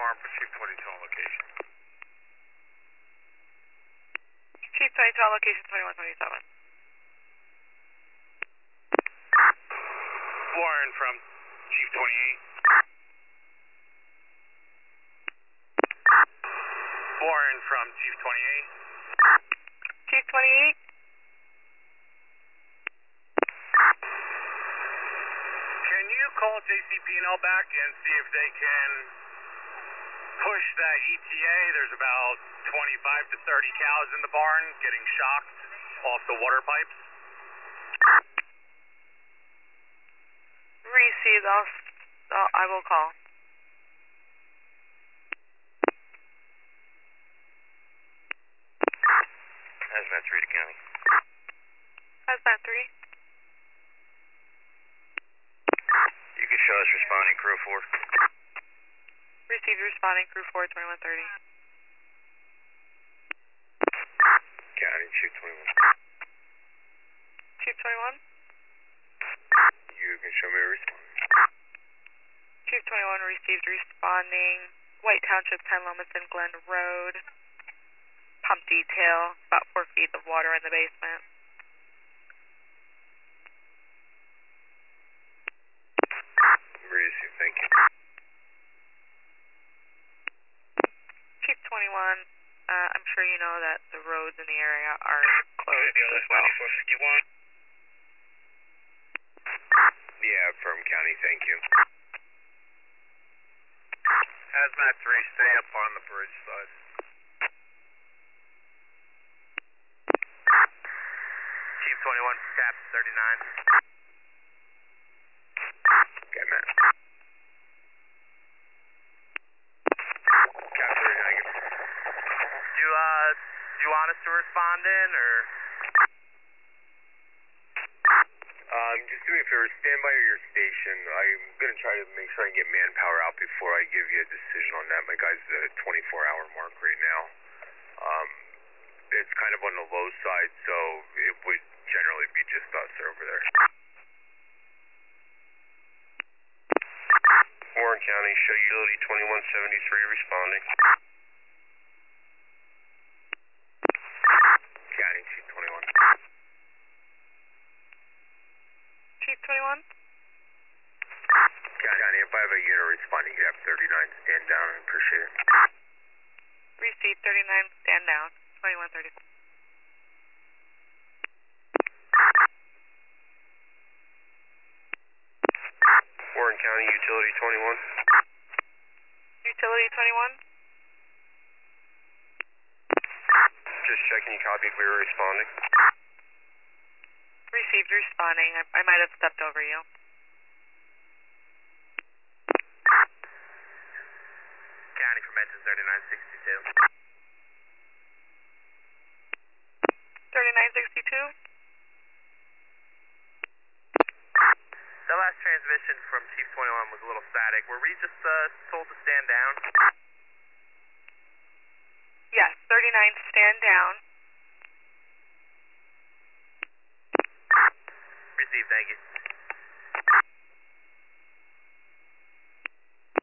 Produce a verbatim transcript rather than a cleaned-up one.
alarm for Chief twenty-two on location. Chief twenty-two on location twenty-one twenty-seven. Warren from Chief twenty-eight. Warren from Chief twenty-eight. Chief twenty-eight. Can you call J C P and L back and see if they can push that E T A? There's about twenty-five to thirty cows in the barn getting shocked off the water pipes. Received. I'll, I'll, I will call. Hazmat three to county. Hazmat three. You can show us responding crew four. Received responding crew four twenty-one thirty. County Chief twenty-one. Chief twenty-one. You can show me a response. Chief twenty-one received responding. White Township ten Lomiston Glen Road. Pump detail. About four feet of water in the basement. Received, thank you. Chief twenty-one, uh, I'm sure you know that the roads in the area are closed as well. ninety-four fifty-one. Yeah, from county, thank you. Hazmat three, stay up on the bridge side. Chief twenty-one, Cap thirty-nine. Okay, man. Cap thirty-nine. Do you, uh, do you want us to respond in, or? Um, just do me a favor, stand by your station. I'm going to try to make sure I can get manpower out before I give you a decision on that. My guy's at a twenty-four hour mark right now. Um, it's kind of on the low side, so it would generally be just us over there. Warren County, show utility twenty-one seventy-three responding. County, Chief twenty-one. Chief twenty-one. County, if I have a unit responding, you have thirty-nine, stand down, I appreciate it. Received thirty-nine, stand down. twenty-one thirty. Warren County, utility twenty-one. Utility twenty-one. Just checking you copied, we were responding. Received responding. I, I might have stepped over you. County from engine thirty-nine sixty-two. thirty-nine sixty-two. The last transmission from Chief twenty-one was a little static. Were we just uh, told to stand down? Yes, thirty-nine, stand down.